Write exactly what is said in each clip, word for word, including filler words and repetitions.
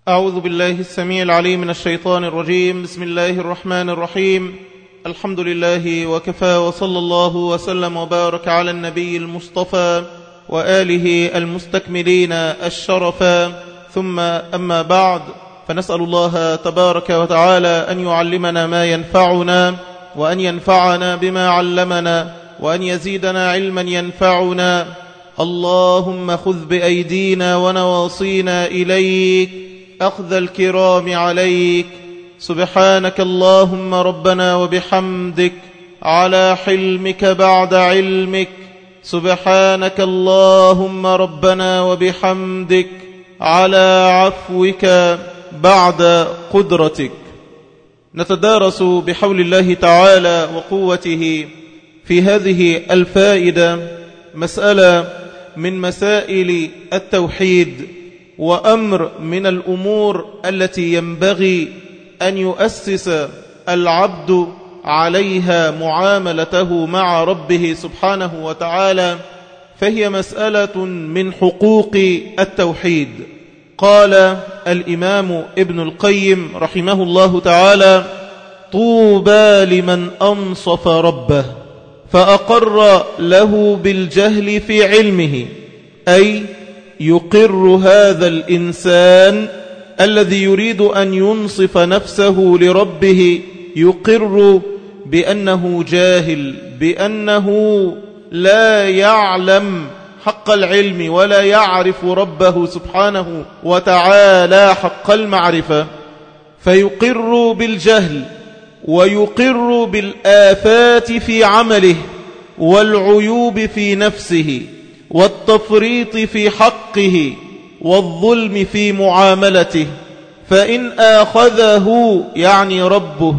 أعوذ بالله السميع العليم من الشيطان الرجيم. بسم الله الرحمن الرحيم. الحمد لله وكفى، وصلى الله وسلم وبارك على النبي المصطفى وآله المستكملين الشرفا، ثم أما بعد، فنسأل الله تبارك وتعالى أن يعلمنا ما ينفعنا، وأن ينفعنا بما علمنا، وأن يزيدنا علما ينفعنا. اللهم خذ بأيدينا ونواصينا إليك أخذ الكرام عليك. سبحانك اللهم ربنا وبحمدك على حلمك بعد علمك. سبحانك اللهم ربنا وبحمدك على عفوك بعد قدرتك. نتدارس بحول الله تعالى وقوته في هذه الفائدة مسألة من مسائل التوحيد، وأمر من الأمور التي ينبغي أن يؤسس العبد عليها معاملته مع ربه سبحانه وتعالى، فهي مسألة من حقوق التوحيد. قال الإمام ابن القيم رحمه الله تعالى: طوبى لمن أنصف ربه فأقر له بالجهل في علمه، أي يقر هذا الإنسان الذي يريد أن ينصف نفسه لربه، يقر بأنه جاهل، بأنه لا يعلم حق العلم ولا يعرف ربه سبحانه وتعالى حق المعرفة، فيقر بالجهل ويقر بالآفات في عمله والعيوب في نفسه والتفريط في حقه والظلم في معاملته. فإن آخذه يعني ربه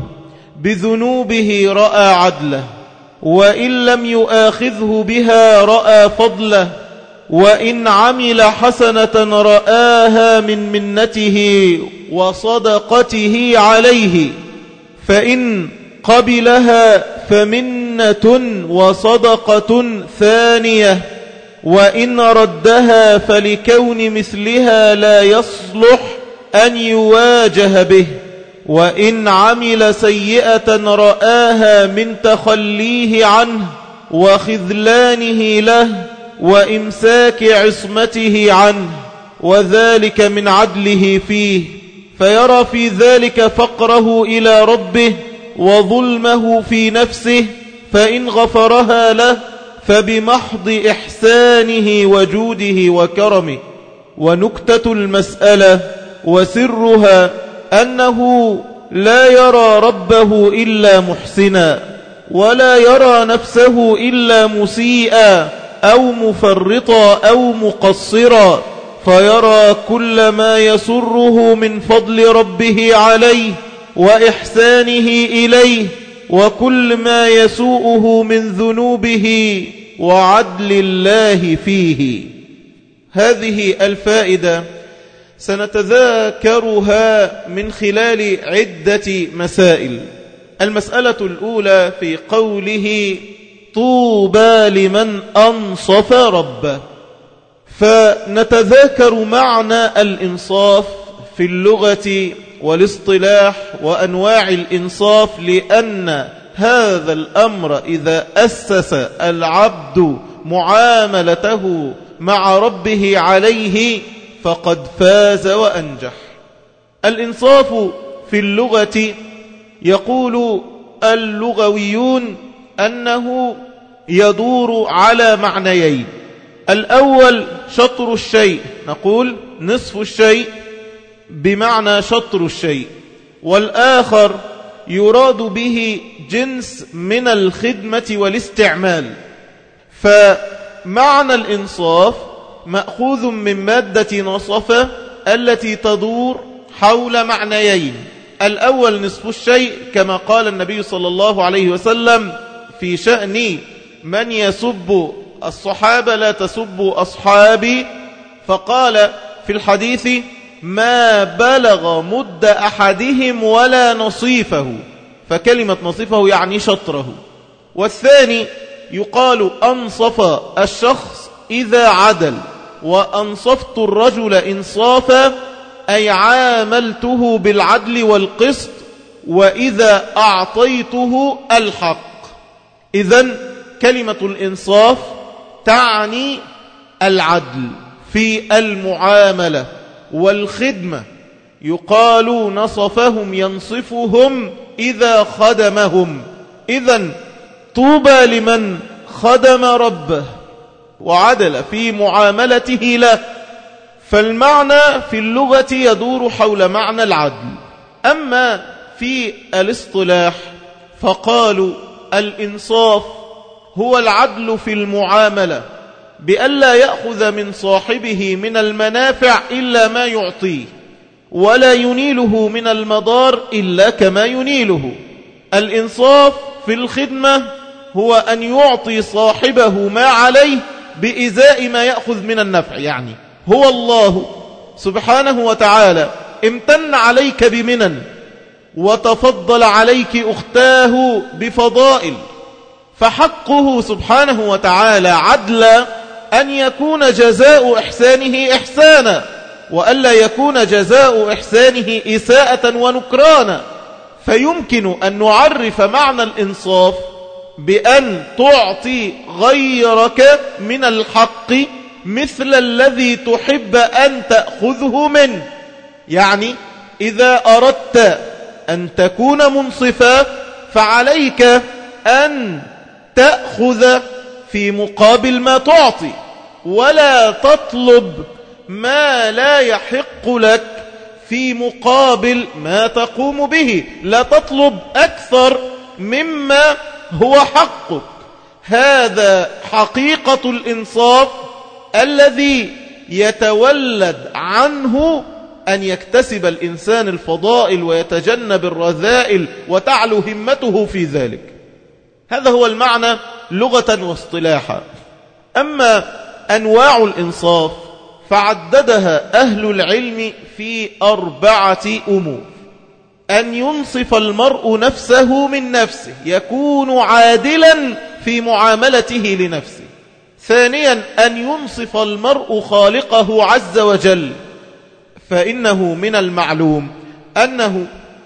بذنوبه رأى عدله، وإن لم يؤاخذه بها رأى فضله، وإن عمل حسنة رآها من منته وصدقته عليه، فإن قبلها فمنة وصدقة ثانية، وإن ردها فلكون مثلها لا يصلح أن يواجه به، وإن عمل سيئة رآها من تخليه عنه وخذلانه له وإمساك عصمته عنه، وذلك من عدله فيه، فيرى في ذلك فقره إلى ربه وظلمه في نفسه، فإن غفرها له فبمحض إحسانه وجوده وكرمه. ونكتة المسألة وسرها أنه لا يرى ربه إلا محسنا، ولا يرى نفسه إلا مسيئا أو مفرطا أو مقصرا، فيرى كل ما يسره من فضل ربه عليه وإحسانه إليه، وكل ما يسوءه من ذنوبه وعدل الله فيه. هذه الفائدة سنتذاكرها من خلال عدة مسائل. المسألة الأولى في قوله طوبى لمن أنصف ربه، فنتذاكر معنى الإنصاف في اللغة والاصطلاح وأنواع الإنصاف، لأن هذا الأمر إذا أسس العبد معاملته مع ربه عليه فقد فاز وأنجح. الإنصاف في اللغة يقول اللغويون أنه يدور على معنيين: الأول شطر الشيء، نقول نصف الشيء بمعنى شطر الشيء، والآخر يراد به جنس من الخدمة والاستعمال. فمعنى الإنصاف مأخوذ من مادة نصف التي تدور حول معنيين: الأول نصف الشيء، كما قال النبي صلى الله عليه وسلم في شأن من يسب الصحابة: لا تسبوا أصحابي، فقال في الحديث: ما بلغ مد أحدهم ولا نصيفه، فكلمة نصيفه يعني شطره. والثاني يقال أنصف الشخص إذا عدل، وأنصفت الرجل إنصافا أي عاملته بالعدل والقسط، وإذا أعطيته الحق. إذن كلمة الإنصاف تعني العدل في المعاملة والخدمة. يقال نصفهم ينصفهم إذا خدمهم. إذن طوبى لمن خدم ربه وعدل في معاملته له. فالمعنى في اللغة يدور حول معنى العدل. أما في الاصطلاح فقالوا الإنصاف هو العدل في المعاملة بألا يأخذ من صاحبه من المنافع إلا ما يعطيه، ولا ينيله من المضار إلا كما ينيله. الإنصاف في الخدمة هو أن يعطي صاحبه ما عليه بإزاء ما يأخذ من النفع. يعني هو الله سبحانه وتعالى امتن عليك بمنن، وتفضل عليك أختاه بفضائل، فحقه سبحانه وتعالى عدلا أن يكون جزاء إحسانه إحسانا، وألا يكون جزاء إحسانه إساءة ونكرانا. فيمكن أن نعرف معنى الإنصاف بأن تعطي غيرك من الحق مثل الذي تحب أن تأخذه منه. يعني إذا أردت أن تكون منصفا فعليك أن تأخذ في مقابل ما تعطي، ولا تطلب ما لا يحق لك في مقابل ما تقوم به. لا تطلب أكثر مما هو حقك. هذا حقيقة الإنصاف الذي يتولد عنه أن يكتسب الإنسان الفضائل ويتجنب الرذائل وتعلو همته في ذلك. هذا هو المعنى لغة واصطلاحا. أما أنواع الإنصاف فعددها أهل العلم في أربعة أمور. أن ينصف المرء نفسه من نفسه، يكون عادلا في معاملته لنفسه. ثانيا أن ينصف المرء خالقه عز وجل، فإنه من المعلوم أنه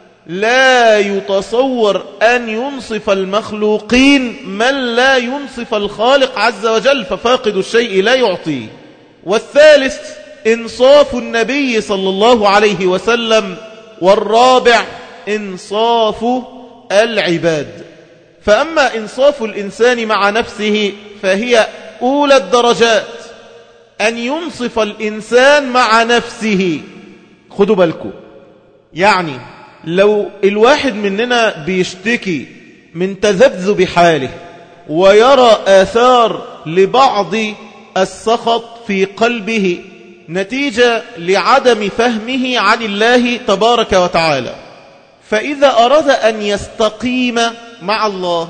لا يتصور أن ينصف المخلوقين من لا ينصف الخالق عز وجل، ففاقد الشيء لا يعطيه. والثالث إنصاف النبي صلى الله عليه وسلم. والرابع إنصاف العباد. فأما إنصاف الإنسان مع نفسه فهي أولى الدرجات، أن ينصف الإنسان مع نفسه. خدوا بالكم، يعني لو الواحد مننا بيشتكي من تذبذب حاله ويرى آثار لبعض السخط في قلبه نتيجة لعدم فهمه عن الله تبارك وتعالى، فإذا أراد أن يستقيم مع الله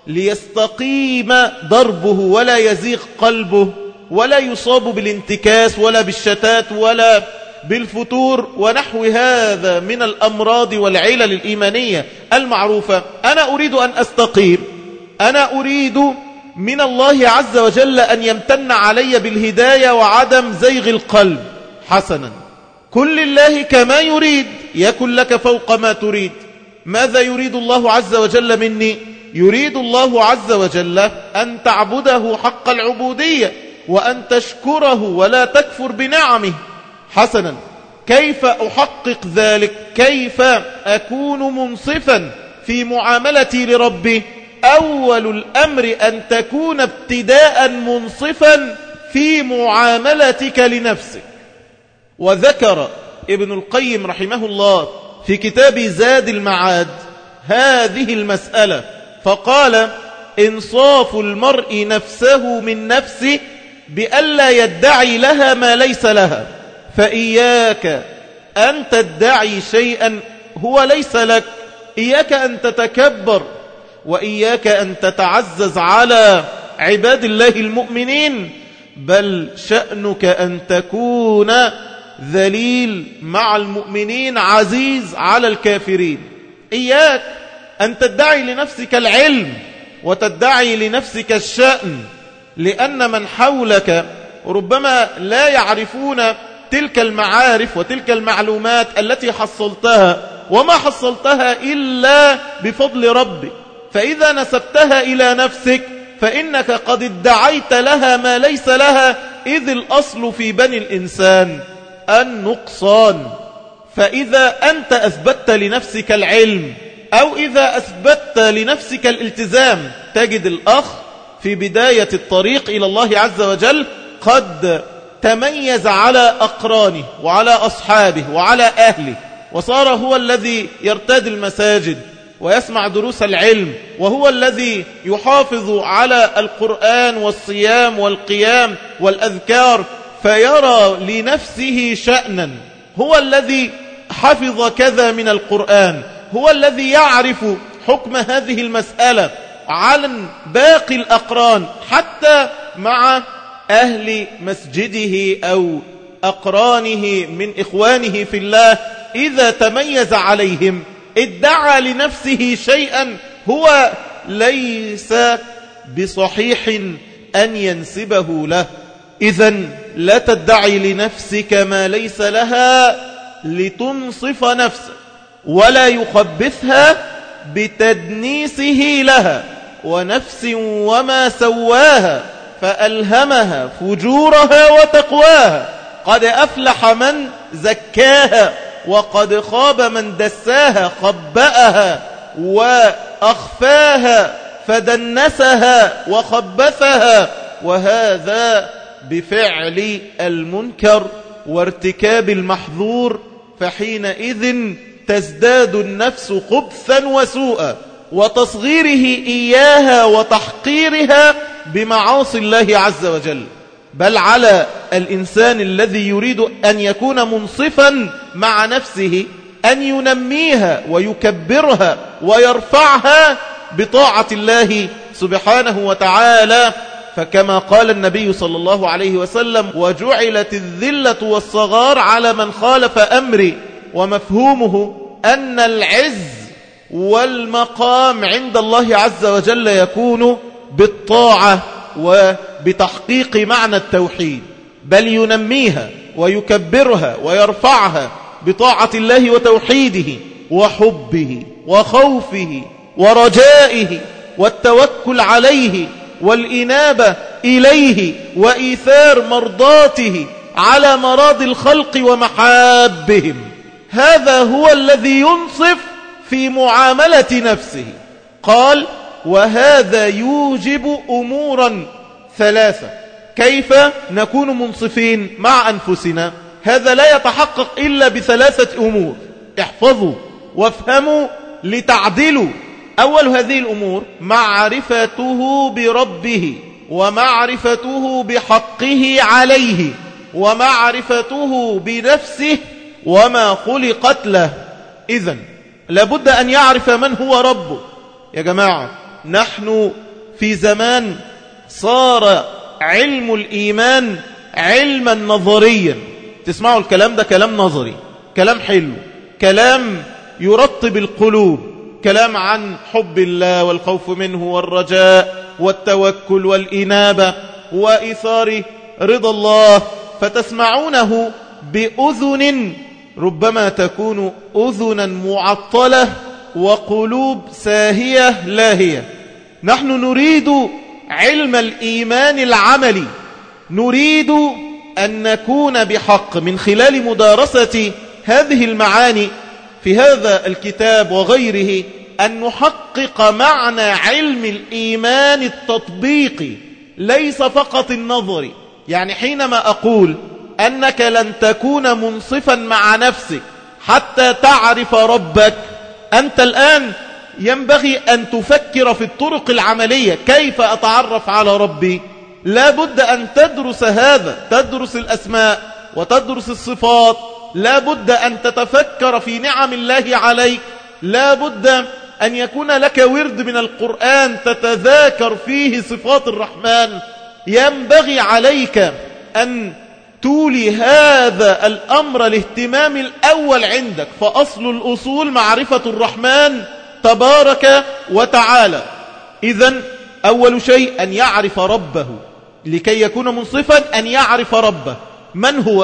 ليستقيم ضربه ولا يزيغ قلبه ولا يصاب بالانتكاس ولا بالشتات ولا بالفتور ونحو هذا من الأمراض والعلل الإيمانية المعروفة، أنا أريد أن أستقيم، أنا أريد من الله عز وجل أن يمتن علي بالهداية وعدم زيغ القلب. حسنا، كن لله كما يريد يكن لك فوق ما تريد. ماذا يريد الله عز وجل مني؟ يريد الله عز وجل أن تعبده حق العبودية وأن تشكره ولا تكفر بنعمه. حسنا، كيف أحقق ذلك؟ كيف أكون منصفا في معاملتي لربي؟ أول الأمر أن تكون ابتداء منصفا في معاملتك لنفسك. وذكر ابن القيم رحمه الله في كتاب زاد المعاد هذه المسألة فقال: إنصاف المرء نفسه من نفسه بألا يدعي لها ما ليس لها، فإياك أن تدعي شيئا هو ليس لك، إياك أن تتكبر، وإياك أن تتعزز على عباد الله المؤمنين، بل شأنك أن تكون ذليل مع المؤمنين عزيز على الكافرين. إياك أن تدعي لنفسك العلم وتدعي لنفسك الشأن، لأن من حولك ربما لا يعرفون تلك المعارف وتلك المعلومات التي حصلتها، وما حصلتها إلا بفضل ربك. فإذا نسبتها إلى نفسك فإنك قد ادعيت لها ما ليس لها، إذ الأصل في بني الإنسان النقصان. فإذا أنت أثبتت لنفسك العلم أو إذا أثبتت لنفسك الالتزام، تجد الأخ في بداية الطريق إلى الله عز وجل قد تميز على أقرانه وعلى أصحابه وعلى أهله، وصار هو الذي يرتاد المساجد ويسمع دروس العلم، وهو الذي يحافظ على القرآن والصيام والقيام والأذكار، فيرى لنفسه شأنا. هو الذي حفظ كذا من القرآن، هو الذي يعرف حكم هذه المسألة عن باقي الأقران، حتى مع أهل مسجده أو أقرانه من إخوانه في الله. إذا تميز عليهم ادعى لنفسه شيئا هو ليس بصحيح أن ينسبه له. إذن لا تدعي لنفسك ما ليس لها لتنصف نفسك، ولا يخبثها بتدنيسه لها. ونفس وما سواها فألهمها فجورها وتقواها، قد أفلح من زكاها وقد خاب من دساها، خبأها وأخفاها فدنسها وخبثها، وهذا بفعل المنكر وارتكاب المحظور. فحينئذ تزداد النفس خبثا وسوءا، وتصغيره إياها وتحقيرها بمعاصي الله عز وجل. بل على الإنسان الذي يريد أن يكون منصفا مع نفسه أن ينميها ويكبرها ويرفعها بطاعة الله سبحانه وتعالى. فكما قال النبي صلى الله عليه وسلم: وجعلت الذلة والصغار على من خالف أمري. ومفهومه أن العز والمقام عند الله عز وجل يكون بالطاعة وبتحقيق معنى التوحيد، بل ينميها ويكبرها ويرفعها بطاعة الله وتوحيده وحبه وخوفه ورجائه والتوكل عليه والإنابة إليه وإيثار مرضاته على مراضي الخلق ومحابهم. هذا هو الذي ينصف في معاملة نفسه. قال: وهذا يوجب أمورا ثلاثة. كيف نكون منصفين مع أنفسنا؟ هذا لا يتحقق إلا بثلاثة أمور. احفظوا وافهموا لتعدلوا. أول هذه الأمور معرفته بربه، ومعرفته بحقه عليه، ومعرفته بنفسه وما خلقت له. إذن لابد أن يعرف من هو ربه. يا جماعة، نحن في زمان صار علم الإيمان علما نظريا. تسمعوا الكلام ده كلام نظري، كلام حلو، كلام يرطب القلوب، كلام عن حب الله والخوف منه والرجاء والتوكل والإنابة وإثار رضا الله. فتسمعونه بأذن ربما تكون أذنا معطلة وقلوب ساهية لاهية. نحن نريد علم الإيمان العملي، نريد أن نكون بحق من خلال مدارسة هذه المعاني في هذا الكتاب وغيره أن نحقق معنى علم الإيمان التطبيقي، ليس فقط النظري. يعني حينما أقول أنك لن تكون منصفا مع نفسك حتى تعرف ربك، أنت الآن ينبغي أن تفكر في الطرق العملية. كيف أتعرف على ربي؟ لا بد أن تدرس هذا، تدرس الأسماء وتدرس الصفات. لا بد أن تتفكر في نعم الله عليك. لا بد أن يكون لك ورد من القرآن تتذاكر فيه صفات الرحمن. ينبغي عليك أن تولي هذا الأمر الاهتمام الأول عندك. فأصل الأصول معرفة الرحمن تبارك وتعالى. إذن أول شيء أن يعرف ربه. لكي يكون منصفا أن يعرف ربه. من هو؟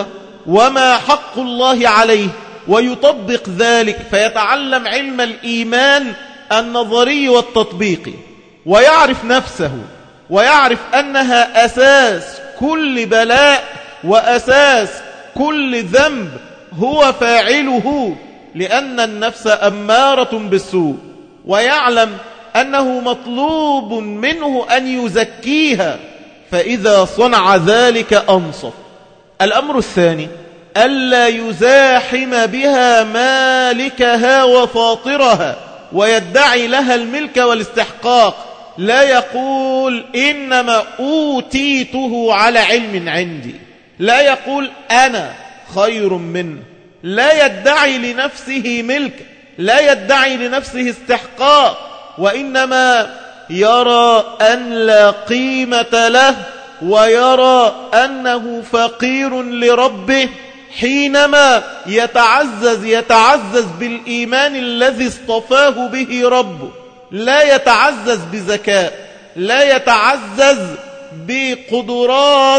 وما حق الله عليه ويطبق ذلك، فيتعلم علم الإيمان النظري والتطبيقي، ويعرف نفسه ويعرف أنها أساس كل بلاء وأساس كل ذنب هو فاعله، لأن النفس أمارة بالسوء، ويعلم أنه مطلوب منه أن يزكيها، فإذا صنع ذلك أنصف. الأمر الثاني ألا يزاحم بها مالكها وفاطرها ويدعي لها الملك والاستحقاق، لا يقول إنما أوتيته على علم عندي، لا يقول أنا خير منه، لا يدعي لنفسه ملك، لا يدعي لنفسه استحقاق، وإنما يرى أن لا قيمة له، ويرى أنه فقير لربه حينما يتعزز يتعزز بالإيمان الذي اصطفاه به ربه، لا يتعزز بذكاء، لا يتعزز بقدرات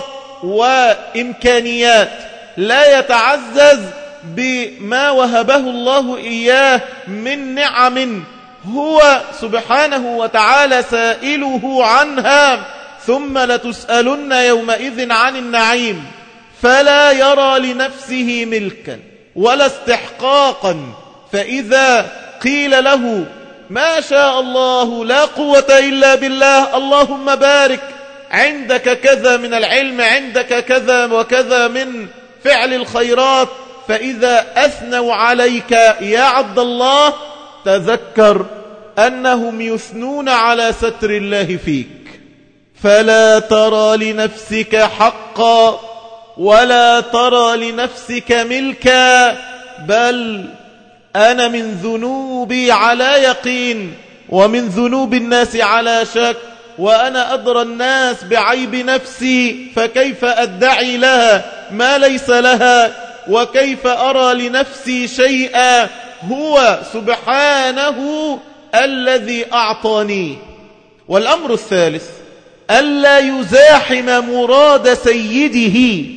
وإمكانيات، لا يتعزز بما وهبه الله إياه من نعم هو سبحانه وتعالى سائله عنها، ثم لتسألن يومئذ عن النعيم. فلا يرى لنفسه ملكا ولا استحقاقا، فإذا قيل له ما شاء الله لا قوة إلا بالله، اللهم بارك، عندك كذا من العلم، عندك كذا وكذا من فعل الخيرات، فإذا أثنوا عليك يا عبد الله تذكر أنهم يثنون على ستر الله فيك. فلا ترى لنفسك حقا ولا ترى لنفسك ملكا، بل أنا من ذنوبي على يقين ومن ذنوب الناس على شك، وأنا أدرى الناس بعيب نفسي، فكيف أدعي لها ما ليس لها، وكيف أرى لنفسي شيئا هو سبحانه الذي أعطاني. والأمر الثالث ألا يزاحم مراد سيده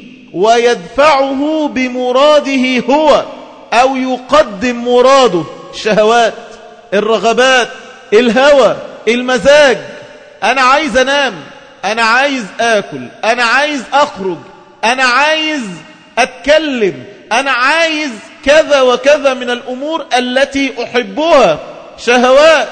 ويدفعه بمراده هو، أو يقدم مراده، الشهوات، الرغبات، الهوى، المزاج، أنا عايز أنام، أنا عايز آكل، أنا عايز أخرج، أنا عايز أتكلم، أنا عايز كذا وكذا من الأمور التي أحبها، شهوات،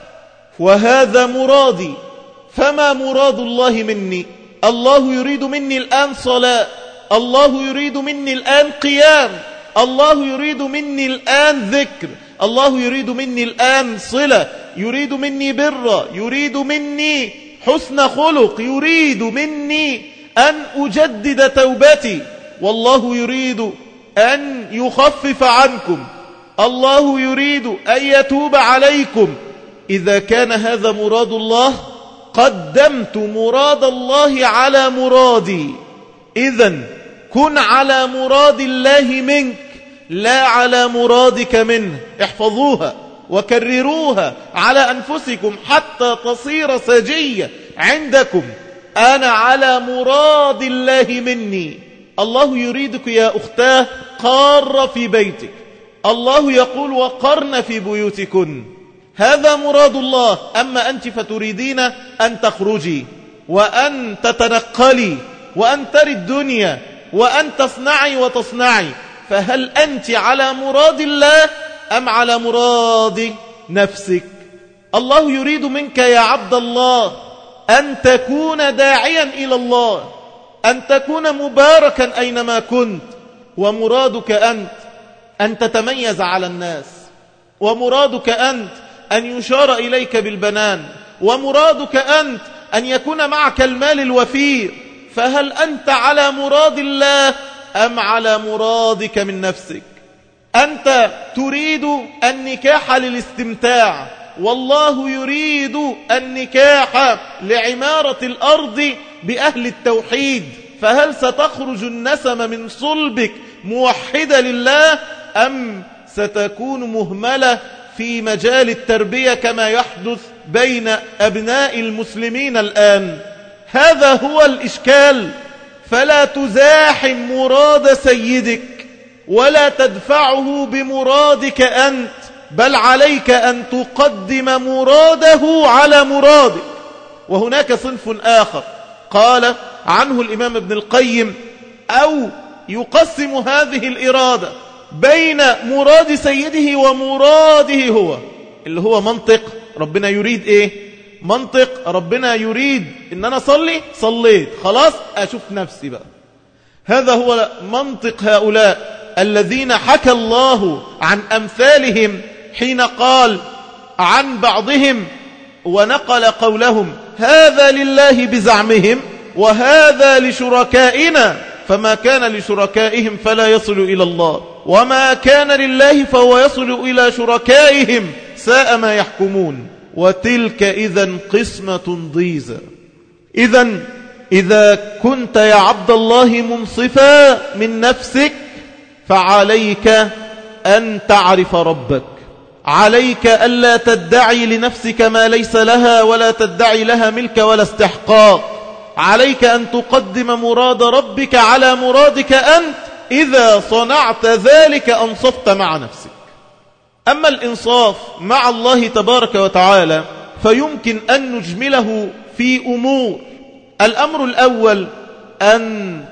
وهذا مرادي. فما مراد الله مني؟ الله يريد مني الآن صلاة، الله يريد مني الآن قيام، الله يريد مني الآن ذكر، الله يريد مني الآن صلة، يريد مني بر، يريد مني حسن خلق، يريد مني أن أجدد توبتي، والله يريد أن يخفف عنكم، الله يريد أن يتوب عليكم. إذا كان هذا مراد الله قدمت مراد الله على مرادي. إذن كن على مراد الله منك لا على مرادك منه. احفظوها وكرروها على أنفسكم حتى تصير سجية عندكم. أنا على مراد الله مني. الله يريدك يا أختاه قار في بيتك، الله يقول وقرن في بيوتكن، هذا مراد الله. أما أنت فتريدين أن تخرجي وأن تتنقلي وأن تري الدنيا وأن تصنعي وتصنعي، فهل أنت على مراد الله أم على مراد نفسك؟ الله يريد منك يا عبد الله أن تكون داعيا إلى الله، أن تكون مباركا أينما كنت، ومرادك أنت أن تتميز على الناس، ومرادك أنت أن يشار إليك بالبنان، ومرادك أنت أن يكون معك المال الوفير. فهل أنت على مراد الله أم على مرادك من نفسك؟ أنت تريد النكاح للاستمتاع، والله يريد النكاح لعمارة الأرض بأهل التوحيد. فهل ستخرج النسم من صلبك موحدة لله أم ستكون مهملة في مجال التربية كما يحدث بين أبناء المسلمين الآن؟ هذا هو الإشكال. فلا تزاحم مراد سيدك ولا تدفعه بمرادك أنت، بل عليك أن تقدم مراده على مرادك. وهناك صنف آخر قال عنه الإمام ابن القيم: أو يقسم هذه الإرادة بين مراد سيده ومراده هو، اللي هو منطق ربنا يريد إيه؟ منطق ربنا يريد إن أنا صلي، صليت خلاص، أشوف نفسي بقى. هذا هو منطق هؤلاء الذين حكى الله عن أمثالهم حين قال عن بعضهم ونقل قولهم: هذا لله بزعمهم وهذا لشركائنا، فما كان لشركائهم فلا يصل إلى الله، وما كان لله فهو يصل إلى شركائهم، ساء ما يحكمون، وتلك إذن قسمة ضيزى. إذن إذا كنت يا عبد الله منصفا من نفسك فعليك أن تعرف ربك، عليك ألا تدعي لنفسك ما ليس لها ولا تدعي لها ملك ولا استحقاق، عليك أن تقدم مراد ربك على مرادك أنت. إذا صنعت ذلك أنصفت مع نفسك. أما الإنصاف مع الله تبارك وتعالى فيمكن أن نجمله في أمور. الأمر الأول أن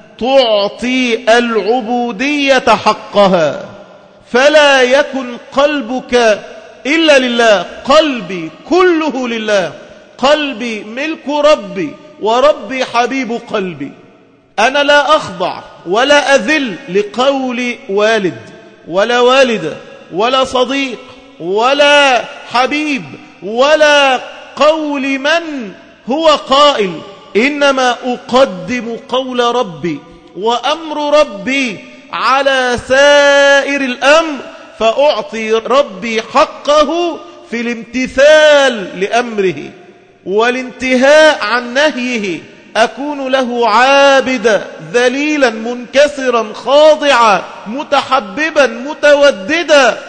تعطي العبودية حقها، فلا يكن قلبك إلا لله، قلبي كله لله، قلبي ملك ربي وربي حبيب قلبي. أنا لا أخضع ولا أذل لقول والد ولا والدة ولا صديق ولا حبيب ولا قول من هو قائل، إنما أقدم قول ربي وأمر ربي على سائر الأمر، فأعطي ربي حقه في الامتثال لأمره والانتهاء عن نهيه، أكون له عابدا ذليلا منكسرا خاضعا متحببا متوددا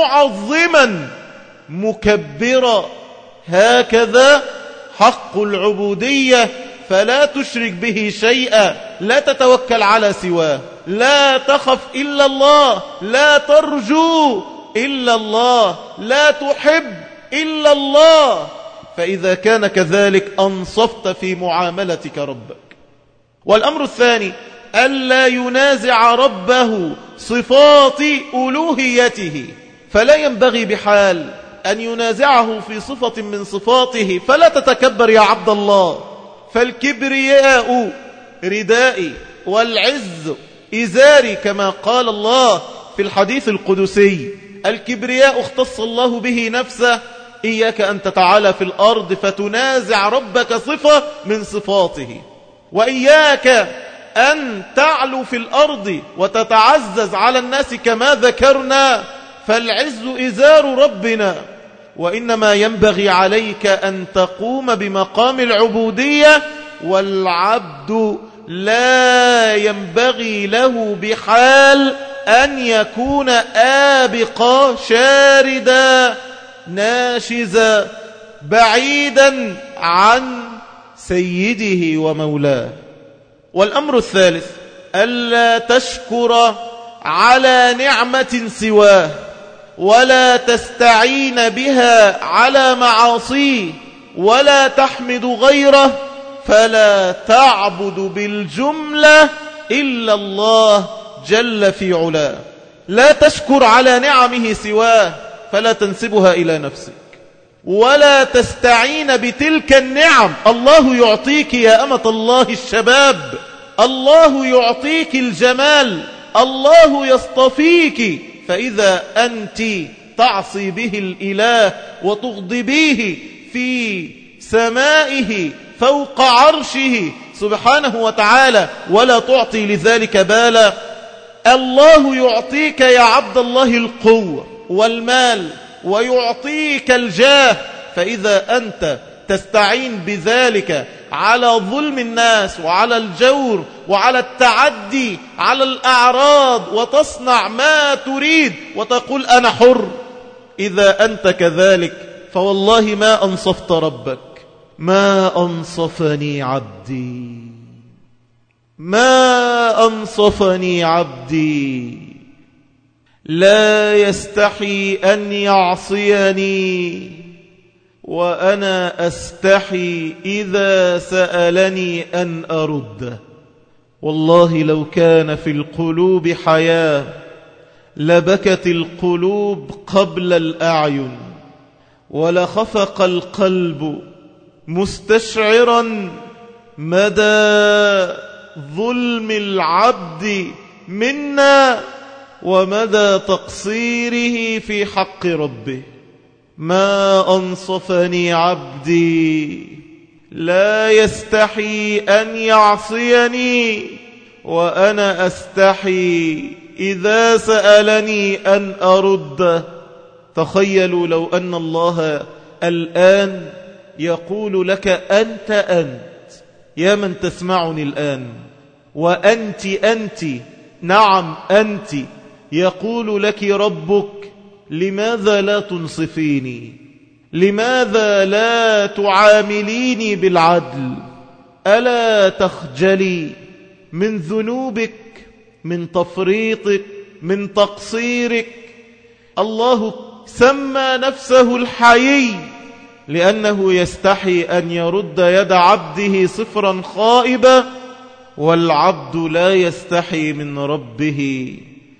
معظما مكبرا. هكذا حق العبودية، فلا تشرك به شيئا، لا تتوكل على سواه، لا تخف إلا الله، لا ترجو إلا الله، لا تحب إلا الله. فإذا كان كذلك أنصفت في معاملتك ربك. والأمر الثاني ألا ينازع ربه صفات ألوهيته، فلا ينبغي بحال أن ينازعه في صفة من صفاته. فلا تتكبر يا عبد الله، فالكبرياء ردائي والعز إزاري، كما قال الله في الحديث القدسي: الكبرياء اختص الله به نفسه، إياك أن تتعالى في الأرض فتنازع ربك صفة من صفاته، وإياك أن تعلو في الأرض وتتعزز على الناس كما ذكرنا، فالعز إزار ربنا. وإنما ينبغي عليك أن تقوم بمقام العبودية، والعبد لا ينبغي له بحال أن يكون آبقا شاردا ناشزا بعيدا عن سيده ومولاه. والأمر الثالث ألا تشكر على نعمة سواه ولا تستعين بها على معاصيه ولا تحمد غيره، فلا تعبد بالجملة إلا الله جل في علاه. لا تشكر على نعمه سواه فلا تنسبها إلى نفسك، ولا تستعين بتلك النعم. الله يعطيك يا أمة الله الشباب، الله يعطيك الجمال، الله يصطفيك، فإذا أنت تعصي به الإله وتغضبيه في سمائه فوق عرشه سبحانه وتعالى ولا تعطي لذلك بالا، الله يعطيك يا عبد الله القوة والمال ويعطيك الجاه، فإذا أنت تستعين بذلك على ظلم الناس وعلى الجور وعلى التعدي على الأعراض وتصنع ما تريد وتقول أنا حر، إذا أنت كذلك فوالله ما أنصفت ربك. ما أنصفني عبدي. ما أنصفني عبدي لا يستحي أن يعصيني وأنا أستحي إذا سألني أن أرده. والله لو كان في القلوب حياة لبكت القلوب قبل الأعين، ولخفق القلب مستشعرا مدى ظلم العبد منا ومدى تقصيره في حق ربه. ما أنصفني عبدي لا يستحي أن يعصيني وأنا أستحي إذا سألني أن أرده. تخيلوا لو أن الله الآن يقول لك أنت أنت يا من تسمعني الآن، وأنت أنت، نعم أنت، يقول لك ربك لماذا لا تنصفيني؟ لماذا لا تعامليني بالعدل؟ ألا تخجلي من ذنوبك، من تفريطك، من تقصيرك؟ الله سمى نفسه الحيي لأنه يستحي أن يرد يد عبده صفرا خائبا، والعبد لا يستحي من ربه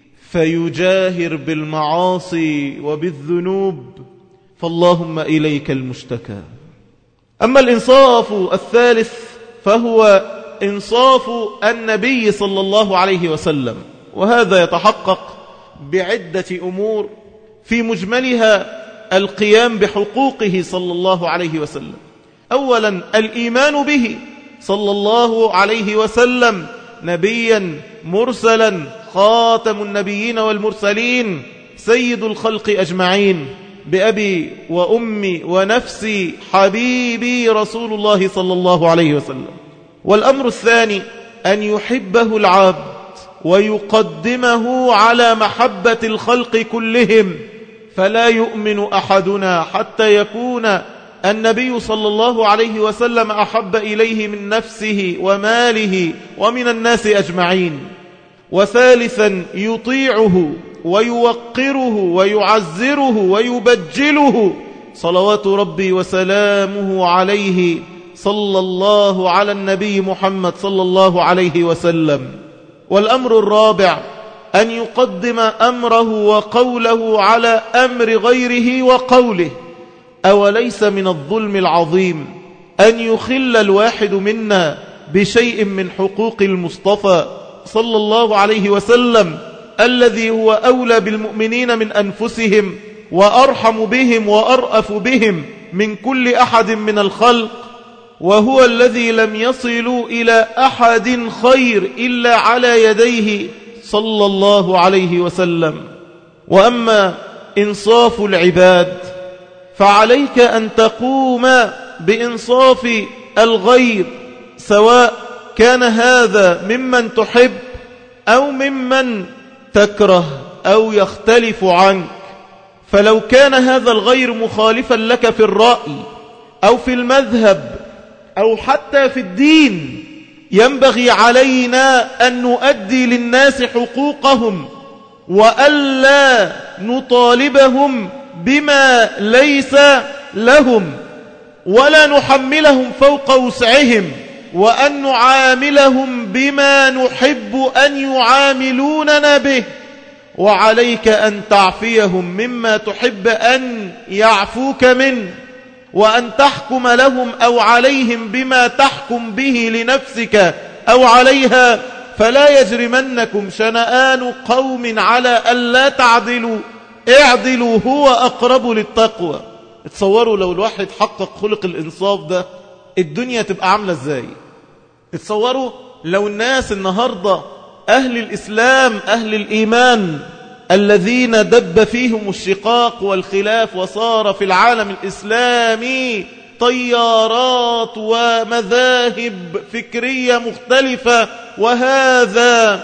فيجاهر بالمعاصي وبالذنوب. فاللهم إليك المشتكى. أما الإنصاف الثالث فهو إنصاف النبي صلى الله عليه وسلم، وهذا يتحقق بعدة أمور في مجملها القيام بحقوقه صلى الله عليه وسلم. أولا الإيمان به صلى الله عليه وسلم نبيا مرسلا، خاتم النبيين والمرسلين، سيد الخلق أجمعين، بأبي وأمي ونفسي حبيبي رسول الله صلى الله عليه وسلم. والأمر الثاني أن يحبه العبد ويقدمه على محبة الخلق كلهم، فلا يؤمن أحدنا حتى يكون النبي صلى الله عليه وسلم أحب إليه من نفسه وماله ومن الناس أجمعين. وثالثا يطيعه ويوقره ويعزره ويبجله صلوات ربي وسلامه عليه، صلى الله على النبي محمد صلى الله عليه وسلم. والأمر الرابع أن يقدم أمره وقوله على أمر غيره وقوله. أوليس من الظلم العظيم أن يخل الواحد منا بشيء من حقوق المصطفى صلى الله عليه وسلم الذي هو أولى بالمؤمنين من أنفسهم وأرحم بهم وأرأف بهم من كل أحد من الخلق، وهو الذي لم يصلوا إلى أحد خير إلا على يديه صلى الله عليه وسلم. وأما إنصاف العباد فعليك أن تقوم بإنصاف الغير، سواء كان هذا ممن تحب أو ممن تكره أو يختلف عنك. فلو كان هذا الغير مخالفا لك في الرأي أو في المذهب أو حتى في الدين، ينبغي علينا أن نؤدي للناس حقوقهم وألا نطالبهم بما ليس لهم، ولا نحملهم فوق وسعهم، وأن نعاملهم بما نحب أن يعاملوننا به. وعليك أن تعفيهم مما تحب أن يعفوك منه، وأن تحكم لهم أو عليهم بما تحكم به لنفسك أو عليها. فلا يجرمنكم شنآن قوم على ألا تعدلوا، اعدلوا هو أقرب للتقوى. اتصوروا لو الواحد حقق خلق الإنصاف ده الدنيا تبقى عاملة ازاي؟ اتصوروا لو الناس النهاردة أهل الإسلام أهل الإيمان الذين دب فيهم الشقاق والخلاف وصار في العالم الإسلامي طيارات ومذاهب فكرية مختلفة، وهذا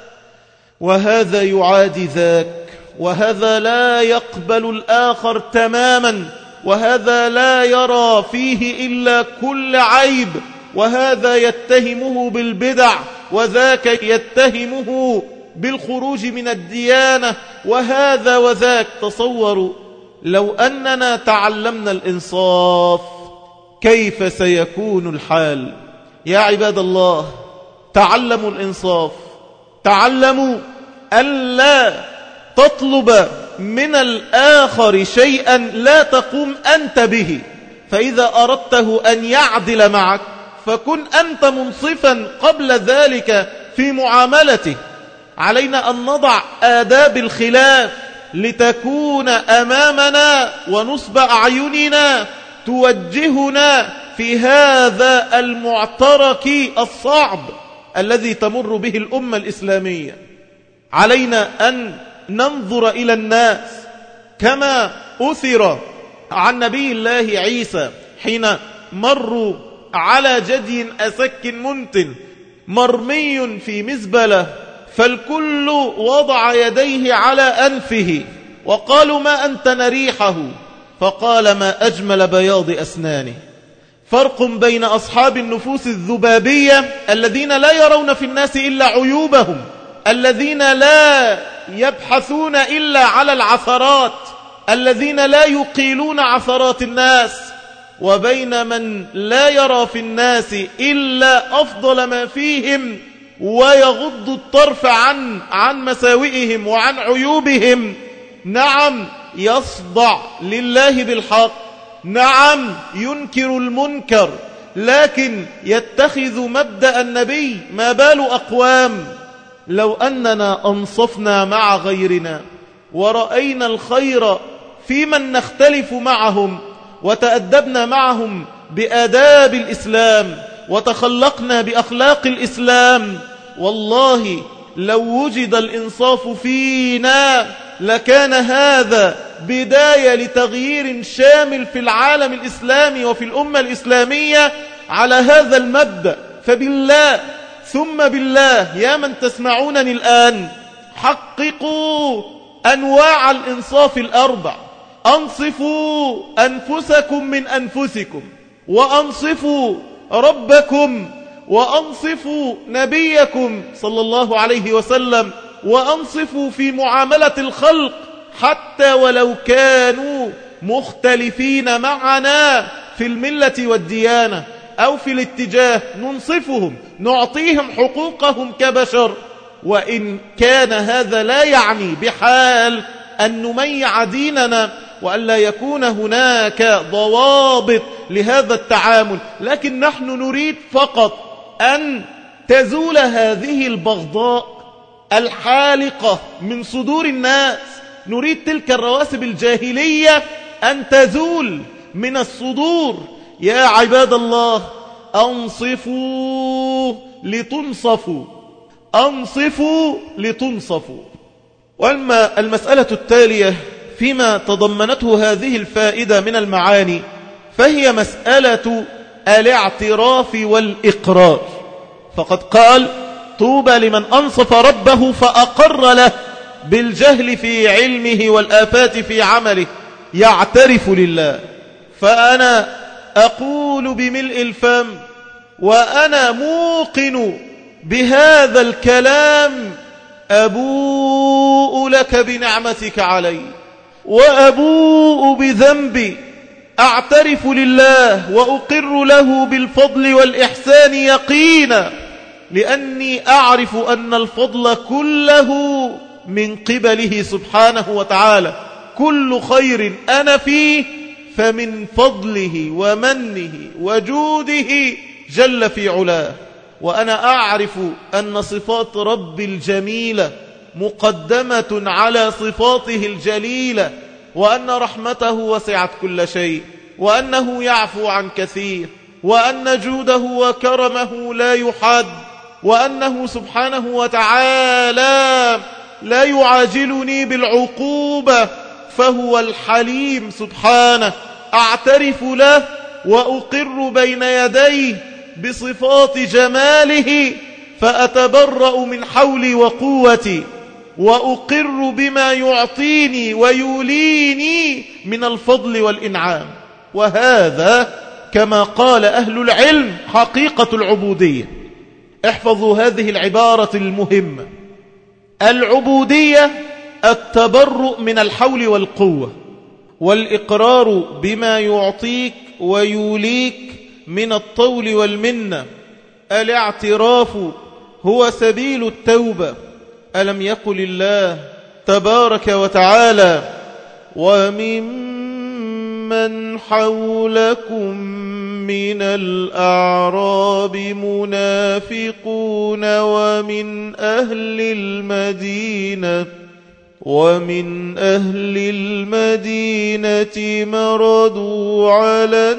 وهذا يعادي ذاك، وهذا لا يقبل الآخر تماما، وهذا لا يرى فيه إلا كل عيب، وهذا يتهمه بالبدع، وذاك يتهمه بالخروج من الديانة وهذا وذاك. تصوروا لو أننا تعلمنا الإنصاف كيف سيكون الحال. يا عباد الله، تعلموا الإنصاف، تعلموا ألا تطلب من الآخر شيئا لا تقوم أنت به، فإذا أردته أن يعدل معك فكن أنت منصفا قبل ذلك في معاملته. علينا أن نضع آداب الخلاف لتكون أمامنا ونصب أعيننا توجهنا في هذا المعترك الصعب الذي تمر به الأمة الإسلامية. علينا أن ننظر إلى الناس كما أثر عن نبي الله عيسى حين مروا على جدي أسك منتن مرمي في مزبلة، فالكل وضع يديه على أنفه وقالوا ما أنت نريحه، فقال ما أجمل بياض أسنانه. فرق بين أصحاب النفوس الذبابية الذين لا يرون في الناس إلا عيوبهم، الذين لا يبحثون إلا على العثرات، الذين لا يقيلون عثرات الناس، وبين من لا يرى في الناس إلا أفضل ما فيهم ويغض الطرف عن عن مساوئهم وعن عيوبهم. نعم يصدع لله بالحق، نعم ينكر المنكر، لكن يتخذ مبدأ النبي. ما بال أقوام لو أننا أنصفنا مع غيرنا ورأينا الخير في من نختلف معهم وتأدبنا معهم بآداب الإسلام وتخلقنا بأخلاق الإسلام، والله لو وجد الإنصاف فينا لكان هذا بداية لتغيير شامل في العالم الإسلامي وفي الأمة الإسلامية على هذا المبدأ. فبالله ثم بالله يا من تسمعونني الآن، حققوا أنواع الإنصاف الأربع. أنصفوا أنفسكم من أنفسكم، وأنصفوا ربكم، وأنصفوا نبيكم صلى الله عليه وسلم، وأنصفوا في معاملة الخلق حتى ولو كانوا مختلفين معنا في الملة والديانة أو في الاتجاه، ننصفهم، نعطيهم حقوقهم كبشر. وإن كان هذا لا يعني بحال أن نميع ديننا وأن لا يكون هناك ضوابط لهذا التعامل، لكن نحن نريد فقط أن تزول هذه البغضاء الحالقة من صدور الناس. نريد تلك الرواسب الجاهلية أن تزول من الصدور. يا عباد الله، أنصفوا لتنصفوا، أنصفوا لتنصفوا. وأما المسألة التالية فيما تضمنته هذه الفائدة من المعاني، فهي مسألة الاعتراف والإقرار. فقد قال طوبى لمن أنصف ربه فأقر له بالجهل في علمه والآفات في عمله، يعترف لله. فأنا أقول بملء الفم وأنا موقن بهذا الكلام، أبوء لك بنعمتك علي وأبوء بذنبي، أعترف لله وأقر له بالفضل والإحسان يقينا، لأني أعرف أن الفضل كله من قبله سبحانه وتعالى. كل خير أنا فيه فمن فضله ومنه وجوده جل في علاه. وأنا أعرف أن صفات رب الجميلة مقدمة على صفاته الجليلة، وأن رحمته وسعت كل شيء، وأنه يعفو عن كثير، وأن جوده وكرمه لا يحد، وأنه سبحانه وتعالى لا يعاجلني بالعقوبة، فهو الحليم سبحانه. أعترف له وأقر بين يديه بصفات جماله، فأتبرأ من حولي وقوتي، وأقر بما يعطيني ويوليني من الفضل والإنعام. وهذا كما قال أهل العلم حقيقة العبودية. احفظوا هذه العبارة المهمة. العبودية التبرؤ من الحول والقوة، والإقرار بما يعطيك ويوليك من الطول والمنة. الاعتراف هو سبيل التوبة. ألم يقل الله تبارك وتعالى: وممن حولكم من الأعراب منافقون ومن أهل المدينة ومن أهل المدينة مردوا على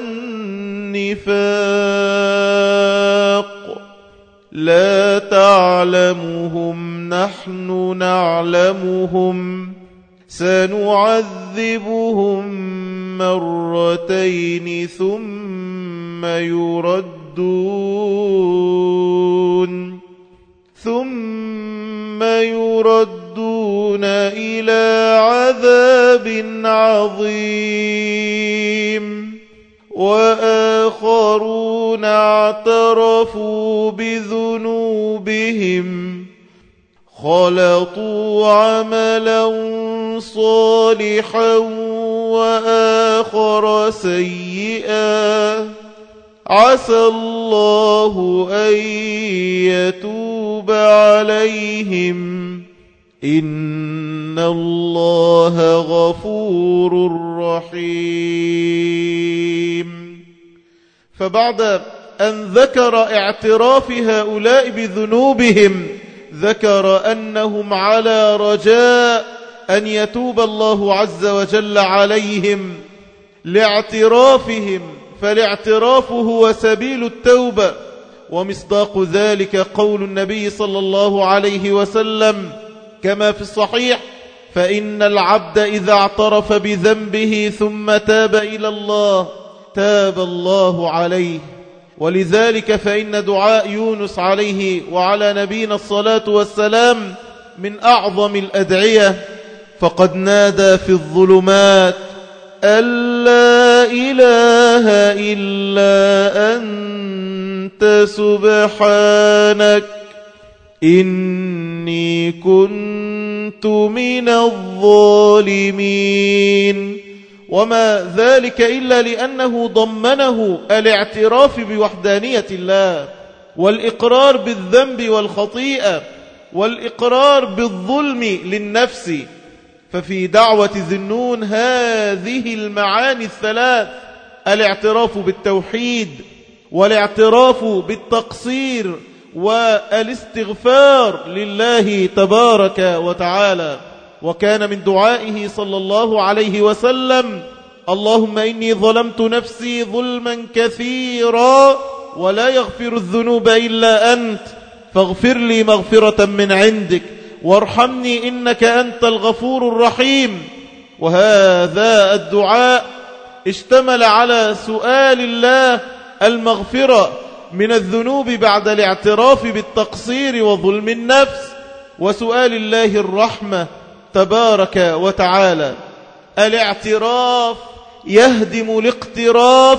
النفاق لا تعلمهم نحن نعلمهم سنعذبهم مرتين ثم يردون ثم يردون إلى عذاب عظيم وآخرون اعترفوا بذنوبهم خلطوا عملا صالحا وآخر سيئا عسى الله أن يتوب عليهم إن الله غفور رحيم. فبعد أن ذكر اعتراف هؤلاء بذنوبهم ذكر أنهم على رجاء أن يتوب الله عز وجل عليهم لاعترافهم، فالاعتراف هو سبيل التوبة. ومصداق ذلك قول النبي صلى الله عليه وسلم كما في الصحيح: فإن العبد إذا اعترف بذنبه ثم تاب إلى الله تاب الله عليه. ولذلك فإن دعاء يونس عليه وعلى نبينا الصلاة والسلام من أعظم الأدعية، فقد نادى في الظلمات أن لا إله إلا أنت سبحانك إني كنت من الظالمين. وما ذلك إلا لأنه ضمنه الاعتراف بوحدانية الله، والإقرار بالذنب والخطيئة، والإقرار بالظلم للنفس. ففي دعوة ذنون هذه المعاني الثلاث: الاعتراف بالتوحيد، والاعتراف بالتقصير، والاستغفار لله تبارك وتعالى. وكان من دعائه صلى الله عليه وسلم: اللهم إني ظلمت نفسي ظلما كثيرا ولا يغفر الذنوب إلا أنت فاغفر لي مغفرة من عندك وارحمني إنك أنت الغفور الرحيم. وهذا الدعاء اشتمل على سؤال الله المغفرة من الذنوب بعد الاعتراف بالتقصير وظلم النفس، وسؤال الله الرحمة تبارك وتعالى. الاعتراف يهدم الاقتراف،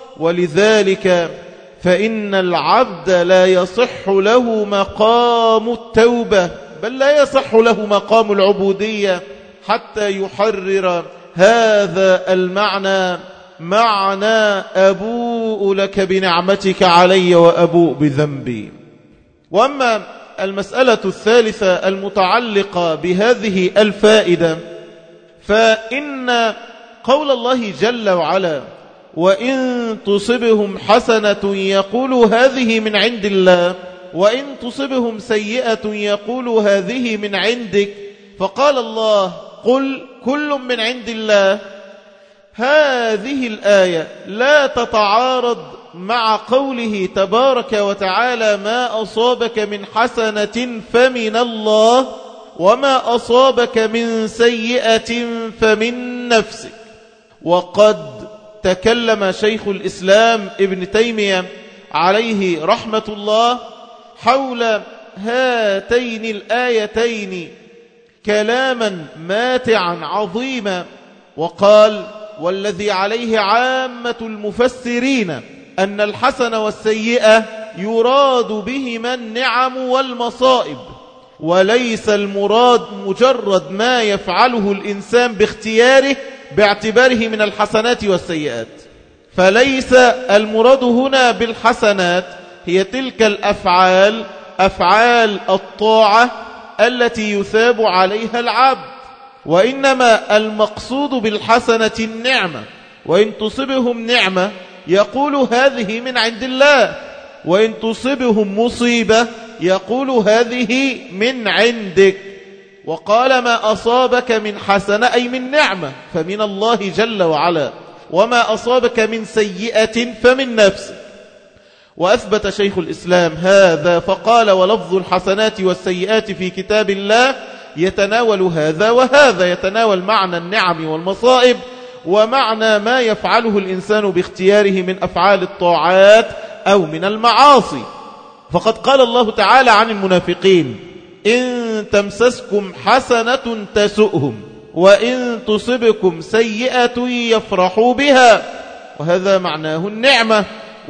ولذلك فإن العبد لا يصح له مقام التوبة، بل لا يصح له مقام العبودية حتى يحرر هذا المعنى، معنى أبوء لك بنعمتك علي وأبوء بذنبي. وأما المسألة الثالثة المتعلقة بهذه الفائدة، فإن قول الله جل وعلا: وإن تصبهم حسنة يقولوا هذه من عند الله وإن تصبهم سيئة يقولوا هذه من عندك، فقال الله: قل كل من عند الله. هذه الآية لا تتعارض مع قوله تبارك وتعالى: ما أصابك من حسنة فمن الله وما أصابك من سيئة فمن نفسك. وقد تكلم شيخ الإسلام ابن تيمية عليه رحمة الله حول هاتين الآيتين كلاما ماتعا عظيما، وقال: والذي عليه عامة المفسرين أن الحسنة والسيئة يراد بهما النعم والمصائب، وليس المراد مجرد ما يفعله الإنسان باختياره باعتباره من الحسنات والسيئات. فليس المراد هنا بالحسنات هي تلك الأفعال، أفعال الطاعة التي يثاب عليها العبد، وإنما المقصود بالحسنة النعمة. وإن تصبهم نعمة يقول هذه من عند الله، وإن تصبهم مصيبة يقول هذه من عندك. وقال ما أصابك من حسنة أي من نعمة فمن الله جل وعلا، وما أصابك من سيئة فمن نفسك. وأثبت شيخ الإسلام هذا فقال ولفظ الحسنات والسيئات في كتاب الله يتناول هذا وهذا، يتناول معنى النعم والمصائب ومعنى ما يفعله الإنسان باختياره من أفعال الطاعات أو من المعاصي. فقد قال الله تعالى عن المنافقين إن تمسسكم حسنة تسؤهم وإن تصبكم سيئة يفرحوا بها، وهذا معناه النعمة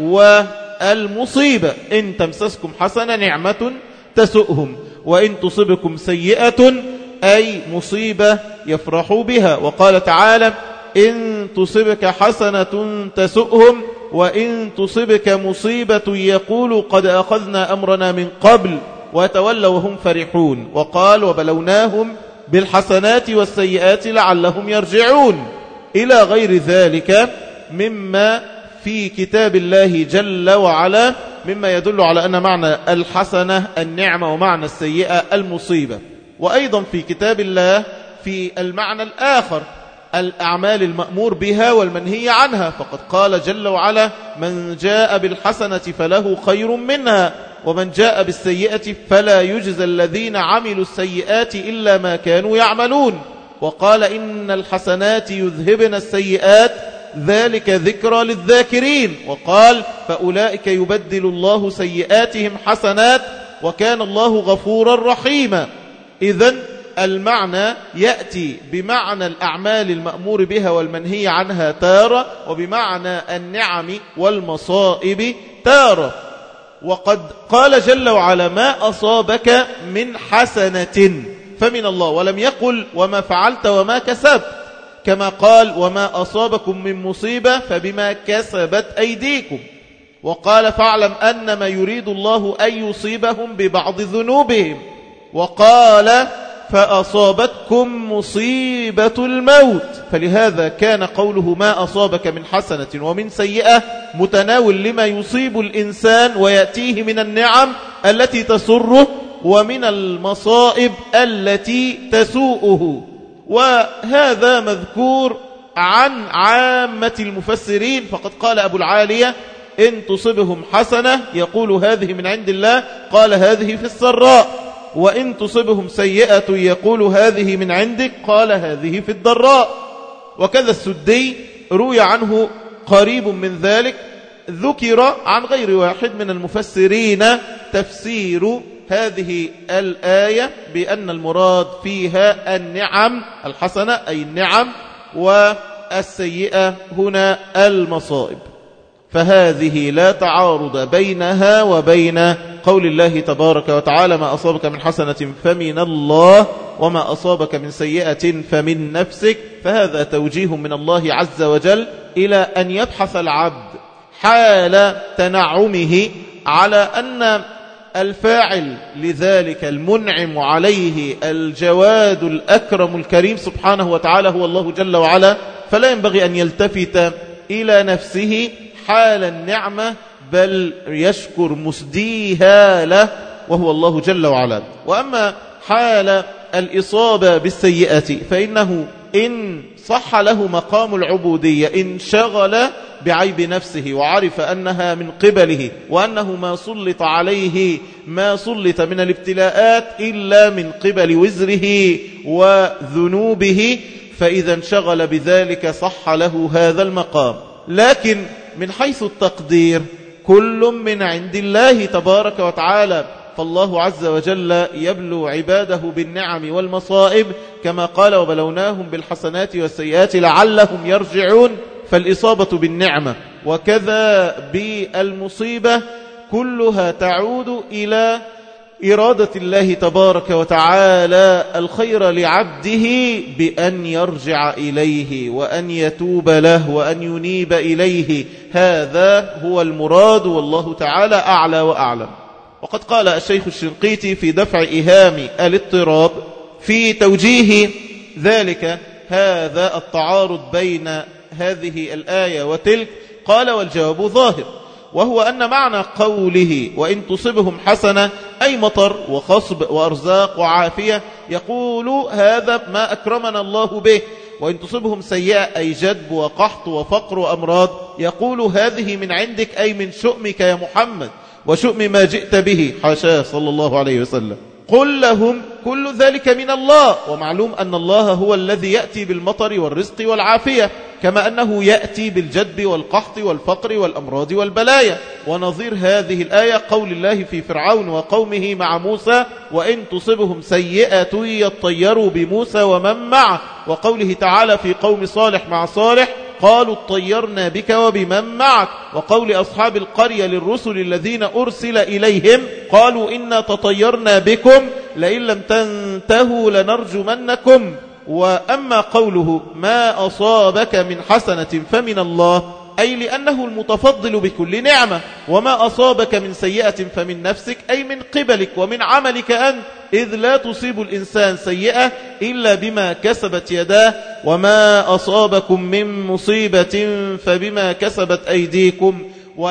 والمصيبة. إن تمسسكم حسنة نعمة تسؤهم، وإن تصبكم سيئة أي مصيبة يفرحوا بها. وقال تعالى إن تصبك حسنة تسؤهم وإن تصبك مصيبة يقول قد أخذنا أمرنا من قبل وتولوا وهم فرحون. وقال وبلوناهم بالحسنات والسيئات لعلهم يرجعون، إلى غير ذلك مما في كتاب الله جل وعلا مما يدل على أن معنى الحسنة النعمة ومعنى السيئة المصيبة. وأيضا في كتاب الله في المعنى الآخر الأعمال المأمور بها والمنهي عنها، فقد قال جل وعلا من جاء بالحسنة فله خير منها ومن جاء بالسيئة فلا يجزى الذين عملوا السيئات إلا ما كانوا يعملون. وقال إن الحسنات يذهبن السيئات ذلك ذكرى للذاكرين. وقال فأولئك يبدل الله سيئاتهم حسنات وكان الله غفورا رحيما. إذن المعنى يأتي بمعنى الأعمال المأمور بها والمنهي عنها تارة، وبمعنى النعم والمصائب تارة. وقد قال جل وعلا ما أصابك من حسنة فمن الله، ولم يقل وما فعلت وما كسبت، كما قال وما أصابكم من مصيبة فبما كسبت أيديكم. وقال فاعلم أنما يريد الله أن يصيبهم ببعض ذنوبهم. وقال فأصابتكم مصيبة الموت. فلهذا كان قوله ما أصابك من حسنة ومن سيئة متناول لما يصيب الإنسان ويأتيه من النعم التي تسره ومن المصائب التي تسوءه. وهذا مذكور عن عامة المفسرين، فقد قال أبو العالية إن تصبهم حسنة يقول هذه من عند الله، قال هذه في السراء، وإن تصبهم سيئة يقول هذه من عندك، قال هذه في الضراء. وكذا السدي روي عنه قريب من ذلك، ذكر عن غير واحد من المفسرين تفسير هذه الآية بأن المراد فيها النعم الحسنة أي النعم، والسيئة هنا المصائب. فهذه لا تعارض بينها وبين قول الله تبارك وتعالى ما أصابك من حسنة فمن الله وما أصابك من سيئة فمن نفسك. فهذا توجيه من الله عز وجل إلى أن يبحث العبد حال تنعمه على أن الفاعل لذلك المنعم عليه الجواد الأكرم الكريم سبحانه وتعالى هو الله جل وعلا، فلا ينبغي أن يلتفت إلى نفسه حال النعمة بل يشكر مسديها له وهو الله جل وعلا. وأما حال الإصابة بالسيئة فإنه إن صح له مقام العبودية إن شغل بعيب نفسه وعرف أنها من قبله وأنه ما سلط عليه ما سلط من الابتلاءات إلا من قبل وزره وذنوبه، فإذا انشغل بذلك صح له هذا المقام. لكن من حيث التقدير كل من عند الله تبارك وتعالى، فالله عز وجل يبلو عباده بالنعم والمصائب كما قال وبلوناهم بالحسنات والسيئات لعلهم يرجعون. فالإصابة بالنعمة وكذا بالمصيبة كلها تعود إلى إرادة الله تبارك وتعالى الخير لعبده بأن يرجع إليه وأن يتوب له وأن ينيب إليه. هذا هو المراد، والله تعالى أعلى وأعلم. وقد قال الشيخ الشنقيطي في دفع إهام الاضطراب في توجيه ذلك هذا التعارض بين هذه الآية وتلك، قال: والجواب ظاهر، وهو أن معنى قوله وإن تصبهم حسنة أي مطر وخصب وأرزاق وعافية، يقول هذا ما أكرمنا الله به. وإن تصبهم سيئة أي جدب وقحط وفقر وأمراض، يقول هذه من عندك أي من شؤمك يا محمد وشؤم ما جئت به، حاشاه صلى الله عليه وسلم. قل لهم كل ذلك من الله، ومعلوم أن الله هو الذي يأتي بالمطر والرزق والعافية، كما أنه يأتي بالجدب والقحط والفقر والأمراض والبلايا. ونظير هذه الآية قول الله في فرعون وقومه مع موسى: وإن تصبهم سيئة يطيروا بموسى ومن معه. وقوله تعالى في قوم صالح مع صالح: قالوا اطيرنا بك وبمن معك. وقول أصحاب القرية للرسل الذين أرسل إليهم: قالوا إنا تطيرنا بكم لئن لم تنتهوا لنرجمنكم. وأما قوله ما أصابك من حسنة فمن الله، أي لأنه المتفضل بكل نعمة، وما أصابك من سيئة فمن نفسك أي من قبلك ومن عملك أنت، إذ لا تصيب الإنسان سيئة إلا بما كسبت يداه، وما أصابكم من مصيبة فبما كسبت أيديكم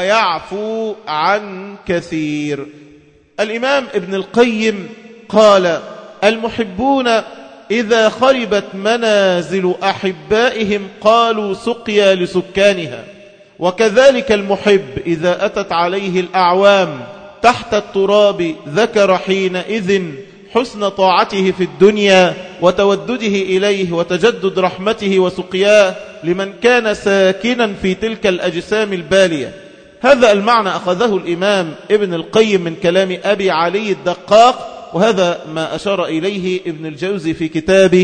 ويعفو عن كثير. الإمام ابن القيم قال: المحبون إذا خربت منازل أحبائهم قالوا سقيا لسكانها. وكذلك المحب إذا أتت عليه الأعوام تحت التراب ذكر حينئذ حسن طاعته في الدنيا وتودده إليه وتجدد رحمته وسقياه لمن كان ساكنا في تلك الأجسام البالية. هذا المعنى أخذه الإمام ابن القيم من كلام أبي علي الدقاق، وهذا ما أشار إليه ابن الجوزي في كتابه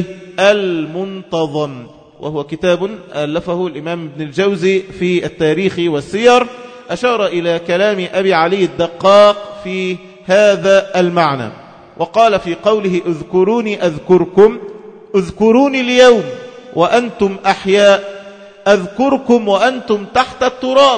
المنتظم، وهو كتاب ألفه الإمام ابن الجوزي في التاريخ والسير. أشار إلى كلام أبي علي الدقاق في هذا المعنى، وقال في قوله اذكروني أذكركم: اذكروني اليوم وأنتم أحياء، أذكركم وأنتم تحت التراب.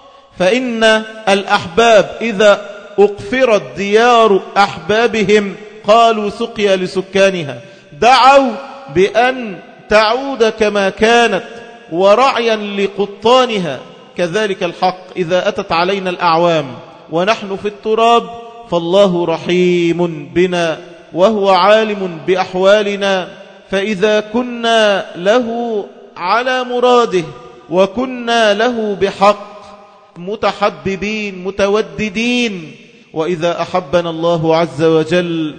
فإن الأحباب إذا أقفرت ديار أحبابهم قالوا سقيا لسكانها، دعوا بأن تعود كما كانت ورعيا لقطانها. كذلك الحق إذا أتت علينا الأعوام ونحن في التراب فالله رحيم بنا وهو عالم بأحوالنا، فإذا كنا له على مراده وكنا له بحق متحببين متوددين، وإذا أحبنا الله عز وجل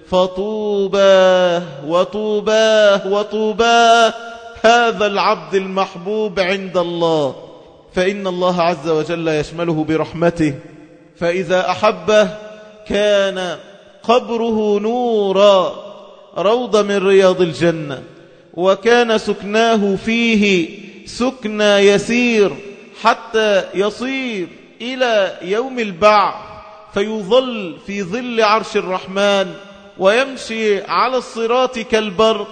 فطوباه وطوباه وطوباه هذا العبد المحبوب عند الله، فإن الله عز وجل يشمله برحمته. فإذا أحبه كان قبره نورا روضة من رياض الجنة، وكان سكناه فيه سكنى يسير حتى يصير إلى يوم البعث، فيظل في ظل عرش الرحمن ويمشي على الصراط كالبرق،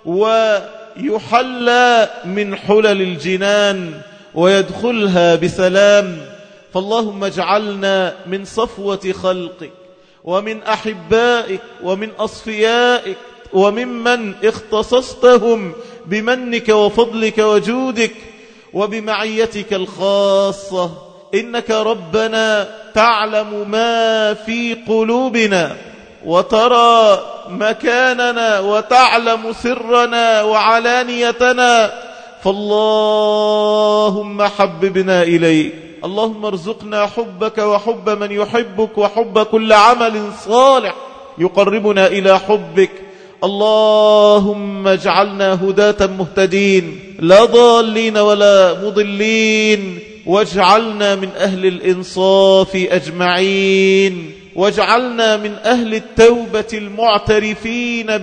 ويحلى من حلل الجنان ويدخلها بسلام. فاللهم اجعلنا من صفوة خلقك ومن أحبائك ومن أصفيائك وممن اختصصتهم بمنك وفضلك وجودك وبمعيتك الخاصة، إنك ربنا تعلم ما في قلوبنا وترى مكاننا وتعلم سرنا وعلانيتنا، فاللهم حببنا إليك، اللهم ارزقنا حبك وحب من يحبك وحب كل عمل صالح يقربنا إلى حبك. اللهم اجعلنا هداة مهتدين لا ضالين ولا مضلين، واجعلنا من أهل الإنصاف أجمعين، واجعلنا من أهل التوبة المعترفين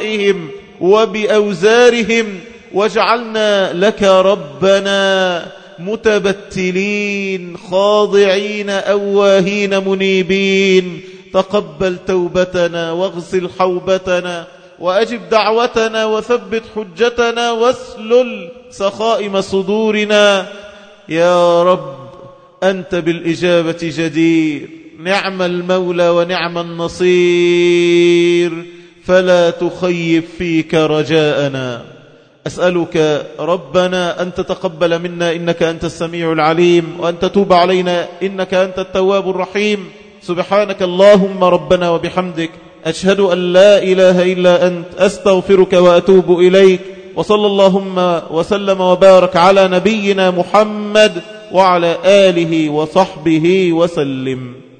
بأخطائهم وبأوزارهم، واجعلنا لك ربنا متبتلين خاضعين أواهين منيبين. تقبل توبتنا واغسل حوبتنا وأجب دعوتنا وثبت حجتنا واسلل سخائم صدورنا يا رب. أنت بالإجابة جدير، نعم المولى ونعم النصير، فلا تخيب فيك رجاءنا. أسألك ربنا أن تتقبل منا إنك أنت السميع العليم، وأن تتوب علينا إنك أنت التواب الرحيم. سبحانك اللهم ربنا وبحمدك، أشهد أن لا إله إلا أنت، أستغفرك وأتوب إليك. وصلى اللهم وسلم وبارك على نبينا محمد وعلى آله وصحبه وسلم.